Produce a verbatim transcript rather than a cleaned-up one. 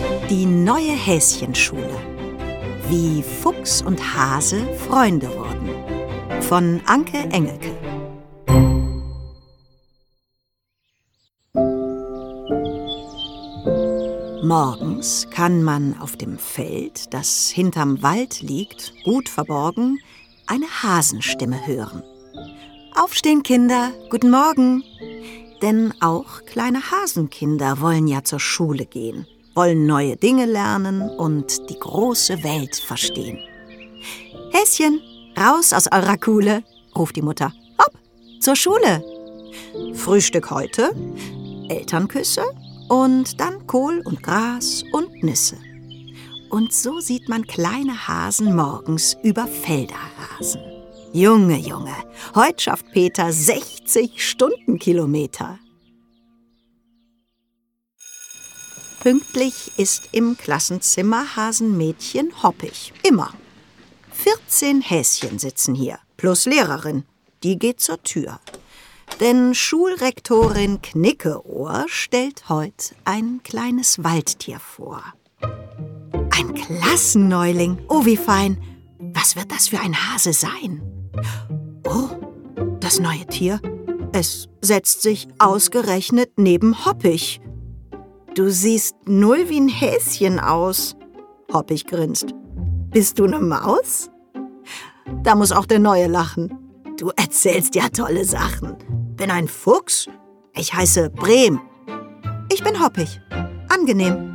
Die neue Häschenschule. Wie Fuchs und Hase Freunde wurden. Von Anke Engelke. Morgens kann man auf dem Feld, das hinterm Wald liegt, gut verborgen, eine Hasenstimme hören. Aufstehen, Kinder, guten Morgen. Denn auch kleine Hasenkinder wollen ja zur Schule gehen, wollen neue Dinge lernen und die große Welt verstehen. Häschen, raus aus eurer Kuhle, ruft die Mutter. Hopp, zur Schule. Frühstück heute, Elternküsse und dann Kohl und Gras und Nüsse. Und so sieht man kleine Hasen morgens über Felder rasen. Junge, Junge, heute schafft Peter sechzig Stundenkilometer. Pünktlich ist im Klassenzimmer Hasenmädchen Hoppig. Immer. vierzehn Häschen sitzen hier, plus Lehrerin. Die geht zur Tür. Denn Schulrektorin Knickeohr stellt heute ein kleines Waldtier vor. Ein Klassenneuling. Oh, wie fein. Was wird das für ein Hase sein? Oh, das neue Tier. Es setzt sich ausgerechnet neben Hoppig. Du siehst null wie ein Häschen aus. Hoppig grinst. Bist du eine Maus? Da muss auch der Neue lachen. Du erzählst ja tolle Sachen. Bin ein Fuchs. Ich heiße Brehm. Ich bin Hoppig. Angenehm.